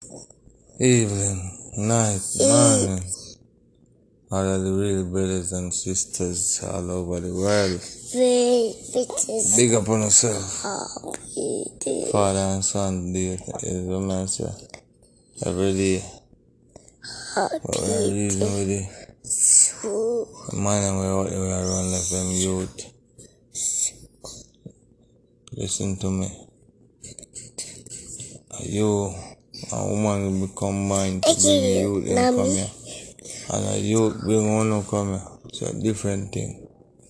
evening, night, morning. All of the real brothers and sisters all over the world. Big up on yourself. Father and son, dear, is what man say. Every day. But we are reason with it. The man and we out there, we are run left them youth. Listen to me. You, a woman will be combined to bring youth and come here. And a youth bring one come here. It's a different thing.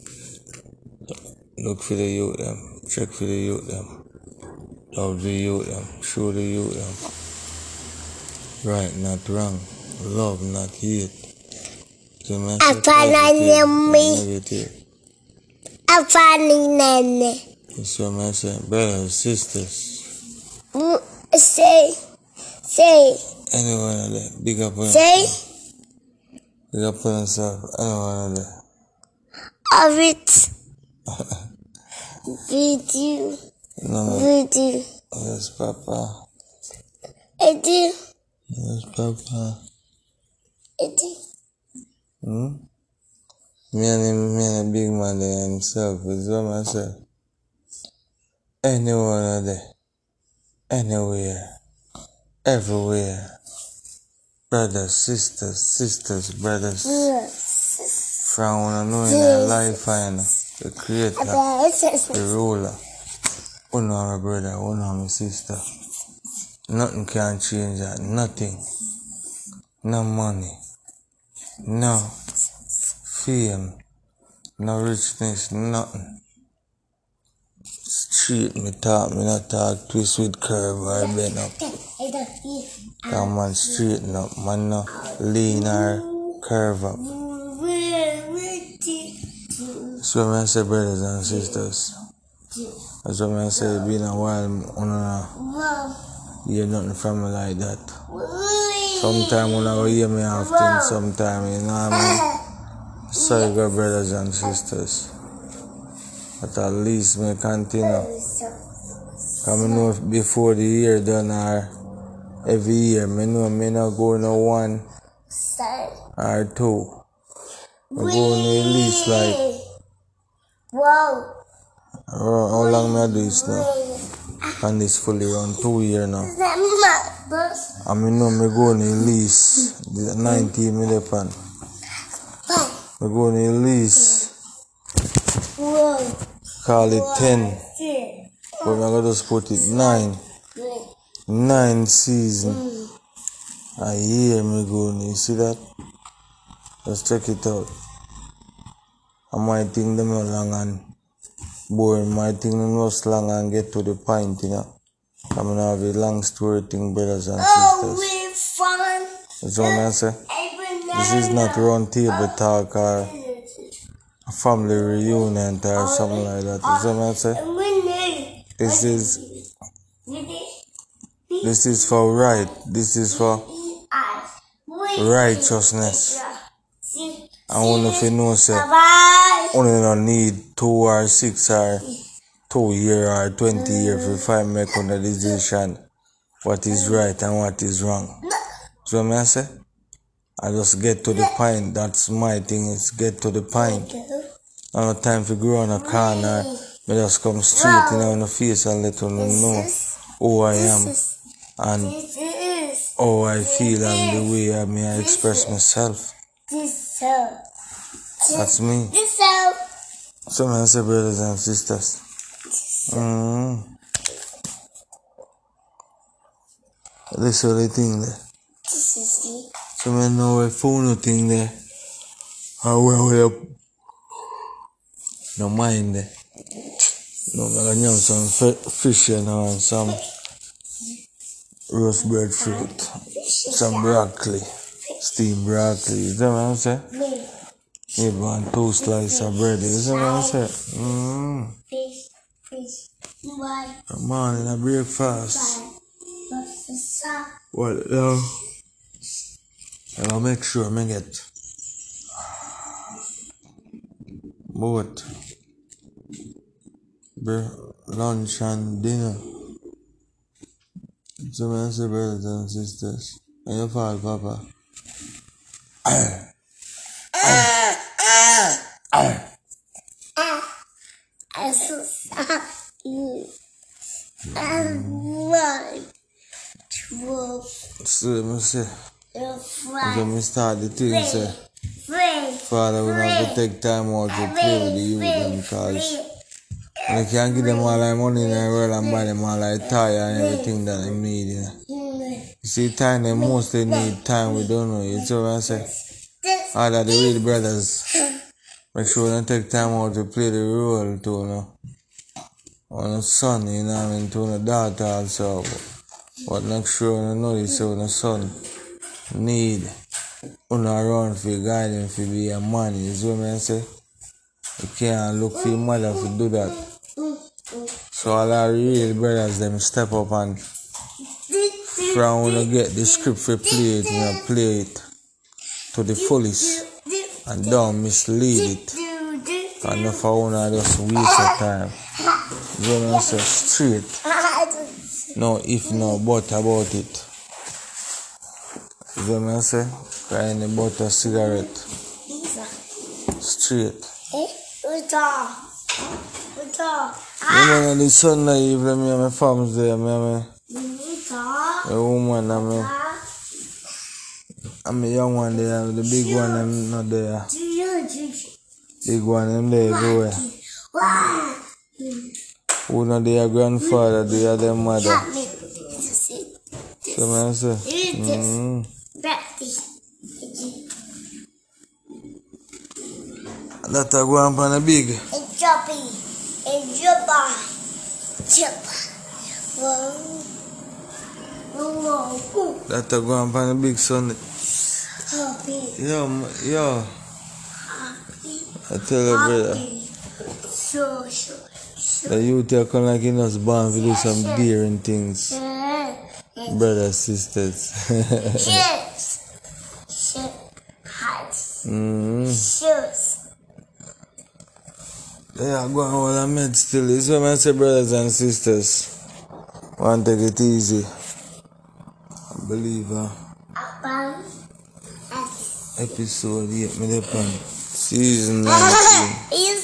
Look for the youth them. Check for the youth them. Love the youth them. Show the youth them. Right, not wrong. Love, not hate. So man say positive, not negative. So man say brothers, sisters. Say. Anyone of that. Big up on yourself. Big up on yourself. Anyone of that. Of it. Video. No. Video. Yes, Papa. Eddie. Yes, Papa. Eddie. Me and a big man there himself is what I say. Anyone of that. Anywhere. Everywhere. Brothers, sisters, brothers. Yes. From when I know in our life, the creator, the ruler. One of my brother, one of my sister. Nothing can change that. Nothing. No money. No fame. No richness. Nothing. Straight me not talk twist with curve or bend up. Come on, straighten up, man, no lean or curve up. That's what I say, brothers and sisters. That's what I say, been a while, hear nothing from me like that. Sometimes when I hear me often, sometimes, you know what I mean? Sorry, good brothers and sisters. But at least me continue. I know before the year done or every year, I know me not go no 1 or 2. I go no at least like how long me I do this now? And this fully around 2 years now. I know me go no at least 19 minutes on. I go no at least call it 10. But I'm going to just put it 9. 9 season. A year me go. You see that? Just check it out. I might think them not long and boring. Might think them not long and get to the point, you know. I'm going to have a long story thing, brothers and sisters. That's what I say. This is not round table talk or a family reunion or something like that. That's what I say. This is for right. This is for righteousness. I want if you know, say, only don't need 2 or 6 or 2 years or 20 years if I make on the decision what is right and what is wrong. So what I say? I just get to the point. That's my thing, is get to the point. I don't have time to grow on a corner. I just come straight in the face and let them know who I am and how I feel and the way I express myself. That's me. So I say, brothers and sisters. This is the thing there. So I know a phone thing there. How well no mind there. No, I got some fish and some roast breadfruit, some broccoli, steamed broccoli. Is that what I'm saying? Maybe 2 slices of bread. Is that what I'm saying? Good morning, a breakfast. What now? I'll make sure I get both lunch and dinner. So, my brothers and sisters, and your father, Papa. So, let me say, let me start the thing, say, Father, we have to take time out to play with the youth them because we can't give them all the money in the world and buy them all like tire and everything that they need, you know. You see, time they mostly need time, we don't know, you see what I say? All that the real brothers, make sure they take time out to play the role too, you know. On the son, you know, I mean, to the daughter also. But make sure you know this, so the son need around for guide him to be a man, you see what I say? You can't look for your mother to do that. So all our real brothers, them step up and from when you get the script for play it, you play it to the fullest and don't mislead it. And enough of one just waste of time. You know what I say? Straight. No if, no but about it. You know what I say? Kind of butter cigarette. Straight. You know, the Sunday evening, me and my farms there, me and my woman and my young one there, the big one, I'm not there. Big one, I'm there everywhere. Who not their grandfather, they are their mother. So, man, say, that I go on a big. That I go on a big Sunday. Yo. I tell you, brother. The youth are come like in us born to do some daring things. Brothers, sisters. Yeah, go on all the meds still. This is what I say, brothers and sisters. Want to take it easy. Believer. Episode 8, me depend. Season 19.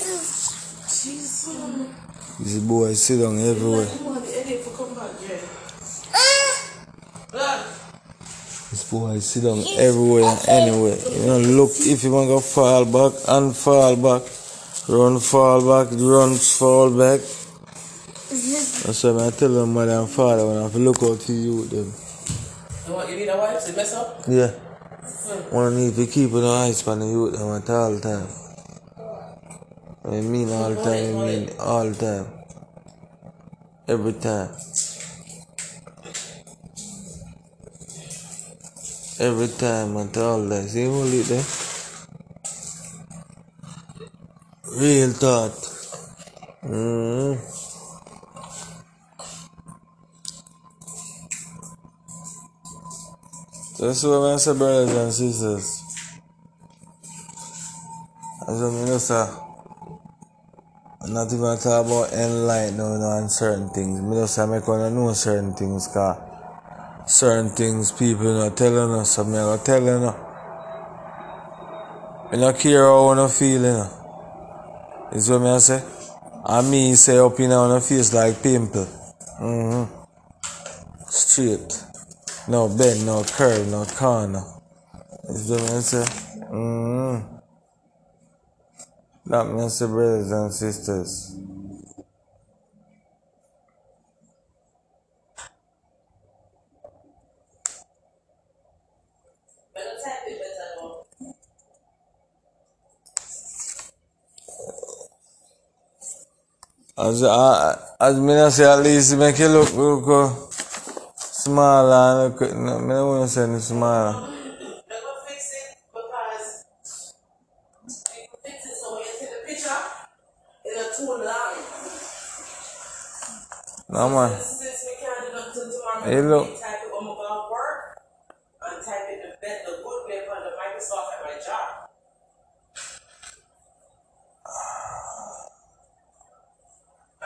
This boy sit down everywhere. This boy sit down everywhere, anywhere. You know, look, if you want to fall back and fall back, run, fall back, run, fall back. That's why I tell them mother and father when I have to look out for you them. You need a wife to mess up? Yeah. One need to keep an eye on the youth them at all time. I mean all time, I mean all time. Every time. Every time at all that. See hold it there? Real thought. That's what I say, brothers and sisters. As I mean, sir, I'm not even talk about enlighten on certain things. I just make one know certain things, cause certain things people not telling us, so I'm going to tell you. I don't care how I feel, you know. Is what I say? And me say up in on face like pimple. Straight. No bend, no curve, no corner. Is what I say? That means say, brothers and sisters. As me say, at least make you look smaller and look, no, I don't want to say any smaller. They're going to fix it because you can fix it so when you take the picture, it'll tone line. No, man. Since we can't do nothing tomorrow, Hey, look. we type it on mobile work and type it the good way on the Microsoft at my job.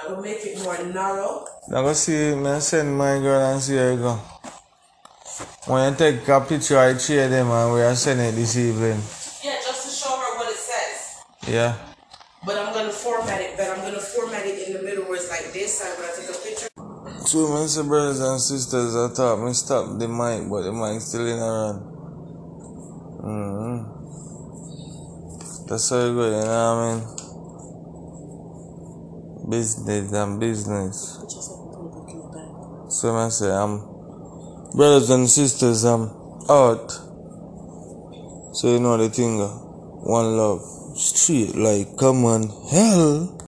I'm gonna make it more narrow. Now go see me send my girl and see how you go. When you take a picture I share them and we are sending it this evening. Yeah, just to show her what it says. Yeah. But I'm gonna format it, but I'm gonna format it in the middle where it's like this. I'm gonna take a picture. So my brothers and sisters, I thought me stop the mic, but the mic still in around. That's how you go, you know what I mean? Business and business. So I say, brothers and sisters, I'm out. So you know the thing, one love, straight like common hell.